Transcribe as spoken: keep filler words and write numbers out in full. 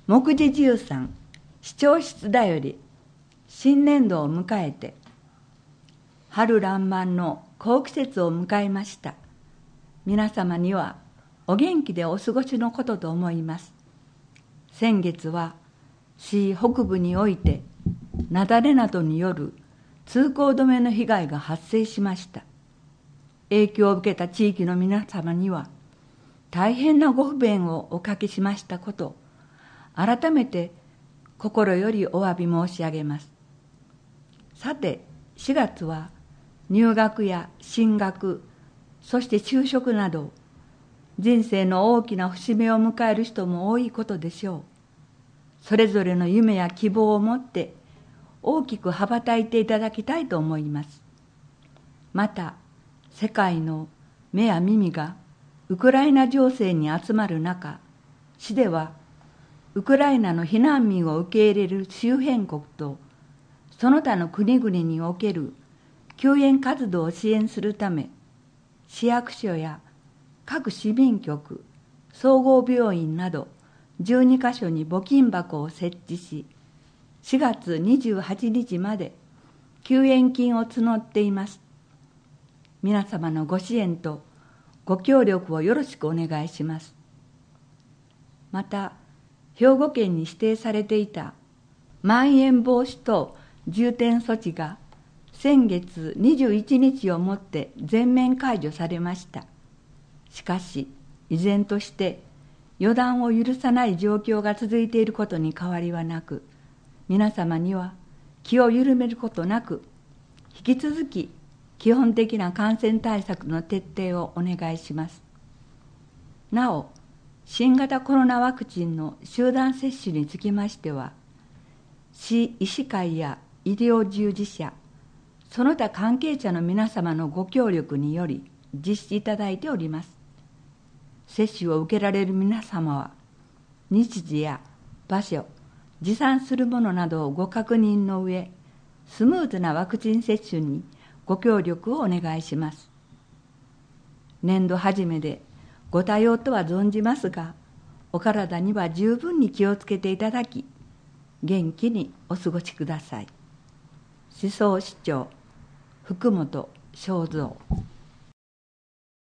目次じゅうさん、視聴室だより、新年度を迎えて、春爛漫の好季節を迎えました。皆様にはお元気でお過ごしのことと思います。先月は市北部において雪崩などによる通行止めの被害が発生しました。影響を受けた地域の皆様には大変なご不便をおかけしましたこと、改めて心よりお詫び申し上げます。さて、しがつは入学や進学、そして就職など、人生の大きな節目を迎える人も多いことでしょう。それぞれの夢や希望を持って大きく羽ばたいていただきたいと思います。また、世界の目や耳がウクライナ情勢に集まる中、市ではウクライナの避難民を受け入れる周辺国とその他の国々における救援活動を支援するため、市役所や各市民局、総合病院などじゅうにかしょに募金箱を設置し、しがつにじゅうはちにちまで救援金を募っています。皆様のご支援とご協力をよろしくお願いします。また、兵庫県に指定されていたまん延防止等重点措置が先月にじゅういちにちをもって全面解除されました。しかし、依然として予断を許さない状況が続いていることに変わりはなく、皆様には気を緩めることなく、引き続き基本的な感染対策の徹底をお願いします。なお、新型コロナワクチンの集団接種につきましては、市医師会や医療従事者、その他関係者の皆様のご協力により実施いただいております。接種を受けられる皆様は、日時や場所、持参するものなどをご確認の上、スムーズなワクチン接種にご協力をお願いします。年度初めでご多用とは存じますが、お体には十分に気をつけていただき、元気にお過ごしください。思想市長、福本正三。